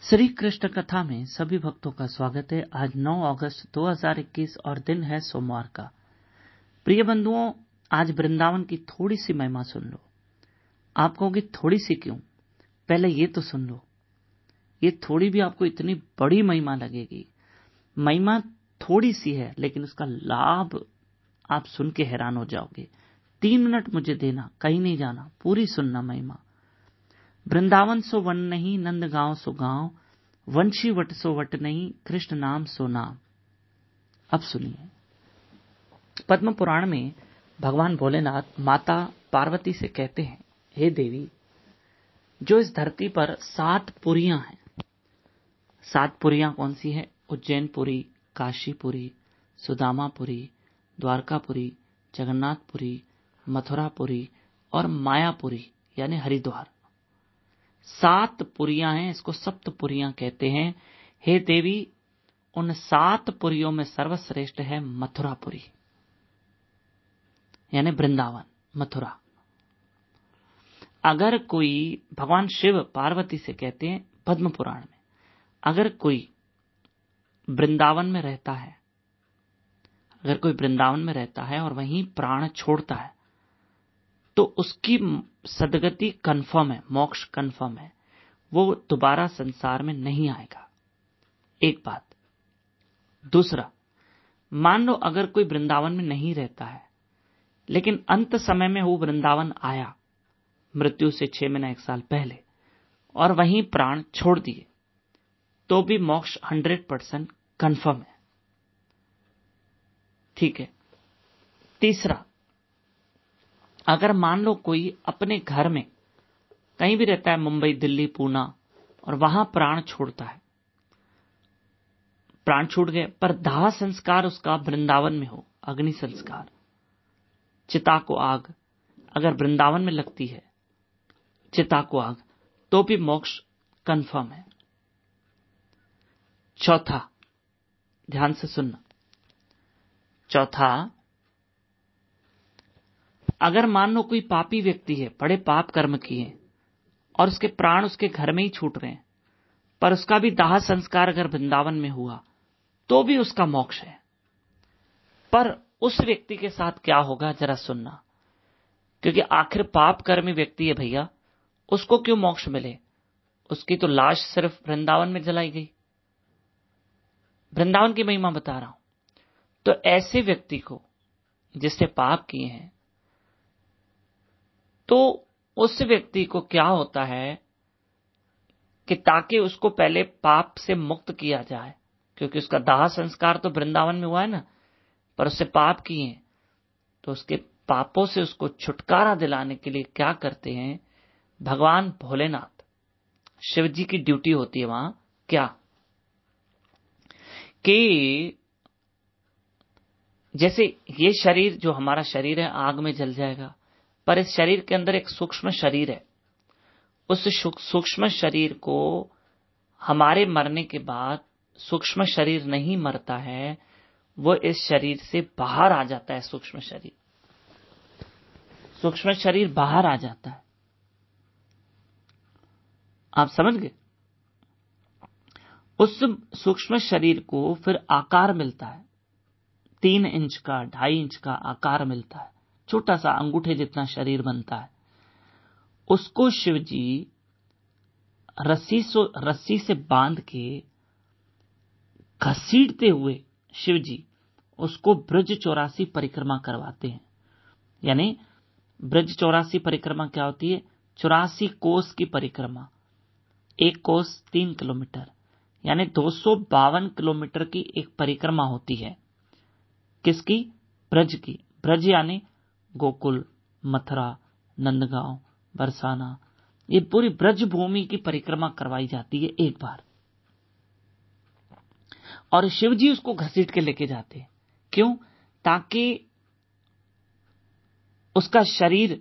श्री कृष्ण कथा में सभी भक्तों का स्वागत है। आज 9 अगस्त 2021 और दिन है सोमवार का। प्रिय बंधुओं, आज वृंदावन की थोड़ी सी महिमा सुन लो। आप कहोगे थोड़ी सी क्यों? पहले ये तो सुन लो। ये थोड़ी भी आपको इतनी बड़ी महिमा लगेगी। महिमा थोड़ी सी है, लेकिन उसका लाभ आप सुन के हैरान हो जाओगे। 3 मिनट मुझे देना, कहीं नहीं जाना, पूरी सुनना महिमा। वृंदावन सो वन नहीं, नंद गांव सो गांव, वंशी वट सो वट नहीं, कृष्ण नाम सो नाम। अब सुनिए। पद्म पुराण में भगवान भोलेनाथ माता पार्वती से कहते हैं, हे देवी, जो इस धरती पर 7 पुरियां हैं। 7 पुरियां कौन सी है? उज्जैनपुरी, काशीपुरी, सुदामापुरी, द्वारकापुरी, जगन्नाथपुरी, मथुरापुरी और मायापुरी यानी हरिद्वार। 7 पुरियां हैं, इसको सप्तपुरियां कहते हैं। हे देवी, उन 7 पुरियों में सर्वश्रेष्ठ है मथुरापुरी यानी वृंदावन, मथुरा। अगर कोई, भगवान शिव पार्वती से कहते हैं पद्म पुराण में, अगर कोई वृंदावन में रहता है, अगर कोई वृंदावन में रहता है और वहीं प्राण छोड़ता है, तो उसकी सदगति कंफर्म है, मोक्ष कंफर्म है। वो दोबारा संसार में नहीं आएगा। एक बात। दूसरा, मान लो अगर कोई वृंदावन में नहीं रहता है, लेकिन अंत समय में वो वृंदावन आया, मृत्यु से 6 महीना 1 साल पहले, और वहीं प्राण छोड़ दिए, तो भी मोक्ष 100% कंफर्म है। ठीक है। तीसरा, अगर मान लो कोई अपने घर में कहीं भी रहता है, मुंबई, दिल्ली, पूना, और वहां प्राण छोड़ता है, प्राण छूट गए, पर दाह संस्कार उसका वृंदावन में हो, अग्नि संस्कार, चिता को आग अगर वृंदावन में लगती है, चिता को आग, तो भी मोक्ष कंफर्म है। चौथा, ध्यान से सुनना। चौथा, अगर मान लो कोई पापी व्यक्ति है, बड़े पाप कर्म किए, और उसके प्राण उसके घर में ही छूट रहे हैं, पर उसका भी दाह संस्कार अगर वृंदावन में हुआ, तो भी उसका मोक्ष है। पर उस व्यक्ति के साथ क्या होगा जरा सुनना, क्योंकि आखिर पाप कर्मी व्यक्ति है भैया, उसको क्यों मोक्ष मिले? उसकी तो लाश सिर्फ वृंदावन में जलाई गई। वृंदावन की महिमा बता रहा हूं। तो ऐसे व्यक्ति को, जिससे पाप किए हैं, तो उस व्यक्ति को क्या होता है कि ताकि उसको पहले पाप से मुक्त किया जाए, क्योंकि उसका दाह संस्कार तो वृंदावन में हुआ है ना, पर उससे पाप किए हैं, तो उसके पापों से उसको छुटकारा दिलाने के लिए क्या करते हैं भगवान भोलेनाथ, शिव जी की ड्यूटी होती है वहां, क्या कि जैसे ये शरीर, जो हमारा शरीर है, आग में जल जाएगा, पर इस शरीर के अंदर एक सूक्ष्म शरीर है। उस सूक्ष्म शरीर को हमारे मरने के बाद सूक्ष्म शरीर नहीं मरता है, वो इस शरीर से बाहर आ जाता है। सूक्ष्म शरीर बाहर आ जाता है। आप समझ गए? उस सूक्ष्म शरीर को फिर आकार मिलता है, 3 इंच का, 2.5 इंच का आकार मिलता है, छोटा सा अंगूठे जितना शरीर बनता है। उसको शिव जी रस्सी से बांध के घसीटते हुए शिव जी उसको ब्रज 84 परिक्रमा करवाते हैं। यानी ब्रज 84 परिक्रमा क्या होती है? 84 कोस की परिक्रमा। 1 कोस 3 किलोमीटर, यानी 252 किलोमीटर की एक परिक्रमा होती है। किसकी? ब्रज की। ब्रज यानी गोकुल, मथुरा, नंदगांव, बरसाना, ये पूरी ब्रज भूमि की परिक्रमा करवाई जाती है एक बार। और शिव जी उसको घसीट के लेके जाते हैं। क्यों? ताकि उसका शरीर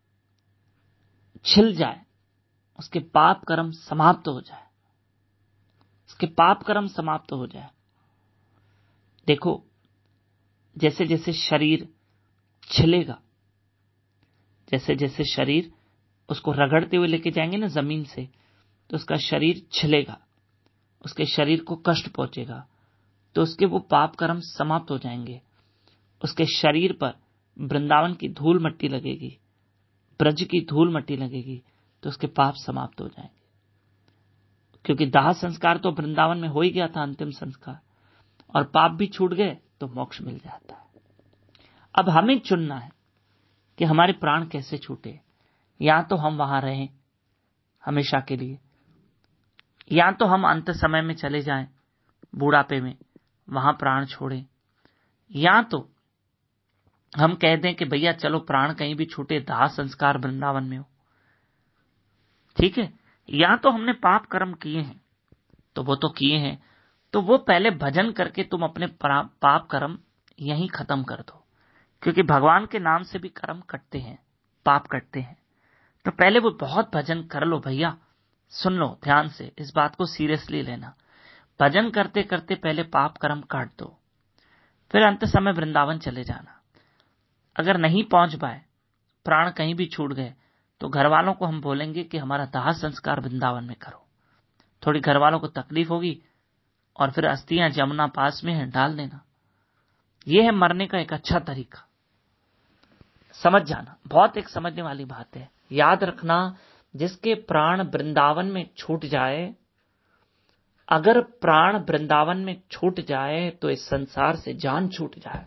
छिल जाए, उसके पाप कर्म समाप्त हो जाए, उसके पाप कर्म समाप्त हो जाए। देखो, जैसे जैसे शरीर छिलेगा, जैसे जैसे शरीर, उसको रगड़ते हुए लेके जाएंगे ना जमीन से, तो उसका शरीर छिलेगा, उसके शरीर को कष्ट पहुंचेगा तो उसके वो पाप कर्म समाप्त हो जाएंगे। उसके शरीर पर वृंदावन की धूल मट्टी लगेगी, ब्रज की धूल मट्टी लगेगी तो उसके पाप समाप्त हो जाएंगे। क्योंकि दाह संस्कार तो वृंदावन में हो ही गया था, अंतिम संस्कार, और पाप भी छूट गए तो मोक्ष मिल जाता है। अब हमें चुनना है कि हमारे प्राण कैसे छूटे। या तो हम वहां रहें हमेशा के लिए, या तो हम अंत समय में चले जाएं, बुढ़ापे में, वहां प्राण छोड़ें, या तो हम कह दें कि भैया चलो प्राण कहीं भी छूटे, दाह संस्कार वृंदावन में हो, ठीक है। या तो हमने पाप कर्म किए हैं तो वो तो किए हैं, तो वो पहले भजन करके तुम अपने पाप कर्म यहीं खत्म कर दो, क्योंकि भगवान के नाम से भी कर्म कटते हैं, पाप कटते हैं। तो पहले वो बहुत भजन कर लो भैया, सुन लो ध्यान से, इस बात को सीरियसली लेना। भजन करते करते पहले पाप कर्म काट दो, फिर अंत समय वृंदावन चले जाना। अगर नहीं पहुंच पाए, प्राण कहीं भी छूट गए, तो घर वालों को हम बोलेंगे कि हमारा दाह संस्कार वृंदावन में करो। थोड़ी घर वालों को तकलीफ होगी और फिर अस्थियां जमुना पास में है, डाल देना। यह है मरने का एक अच्छा तरीका। समझ जाना, बहुत एक समझने वाली बात है। याद रखना, जिसके प्राण वृंदावन में छूट जाए, अगर प्राण वृंदावन में छूट जाए तो इस संसार से जान छूट जाए,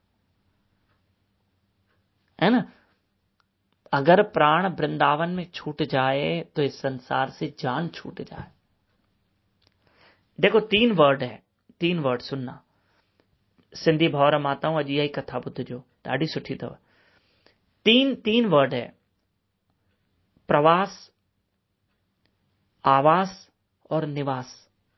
है ना। अगर प्राण वृंदावन में छूट जाए तो इस संसार से जान छूट जाए। देखो 3 वर्ड है, 3 वर्ड सुनना। सिंधी भावर माता हूं, अॼु इहा ई कथा ॿुधजो, ॾाढी सुठी अथव। 3 वर्ड है, प्रवास, आवास और निवास।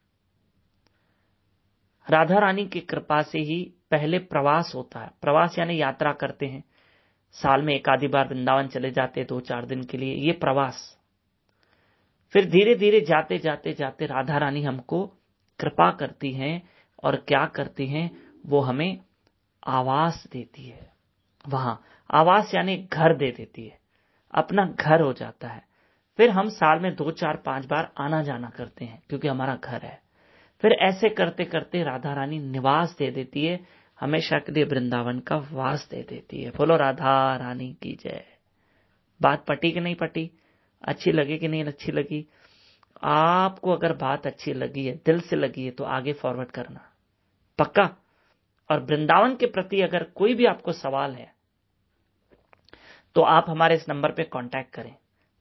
राधा रानी की कृपा से ही पहले प्रवास होता है। प्रवास यानी यात्रा करते हैं, साल में एक आधी बार वृंदावन चले जाते 2-4 दिन के लिए, ये प्रवास। फिर धीरे धीरे जाते जाते जाते राधा रानी हमको कृपा करती हैं, और क्या करती हैं, वो हमें आवास देती है। वहां आवास यानी घर दे देती है, अपना घर हो जाता है। फिर हम साल में 2-4-5 बार आना जाना करते हैं, क्योंकि हमारा घर है। फिर ऐसे करते करते राधा रानी निवास दे देती है, हमेशा के लिए वृंदावन का वास दे देती है। बोलो राधा रानी की जय। बात पटी कि नहीं पटी, अच्छी लगी कि नहीं अच्छी लगी? आपको अगर बात अच्छी लगी है, दिल से लगी है, तो आगे फॉरवर्ड करना पक्का। और वृंदावन के प्रति अगर कोई भी आपको सवाल है तो आप हमारे इस नंबर पे कांटेक्ट करें,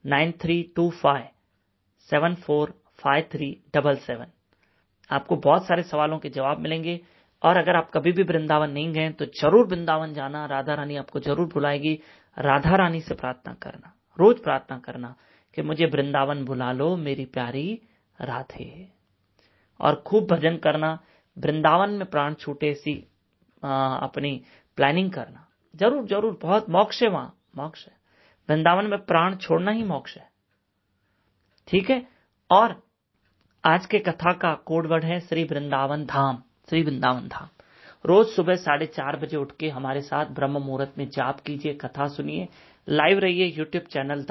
9325745377। आपको बहुत सारे सवालों के जवाब मिलेंगे। और अगर आप कभी भी वृंदावन नहीं गए तो जरूर वृंदावन जाना, राधा रानी आपको जरूर बुलाएगी। राधा रानी से प्रार्थना करना, रोज प्रार्थना करना कि मुझे वृंदावन बुला लो मेरी प्यारी राधे। और खूब भजन करना, वृंदावन में प्राण छूटे सी अपनी प्लानिंग करना, जरूर जरूर। बहुत मोक्ष है, वहां मोक्ष है। वृंदावन में प्राण छोड़ना ही मोक्ष है, ठीक है। और आज के कथा का कोड वर्ड है श्री वृंदावन धाम। श्री वृंदावन धाम। रोज सुबह 4:30 बजे उठ के हमारे साथ ब्रह्म मुहूर्त में जाप कीजिए, कथा सुनिए, लाइव रहिए यूट्यूब चैनल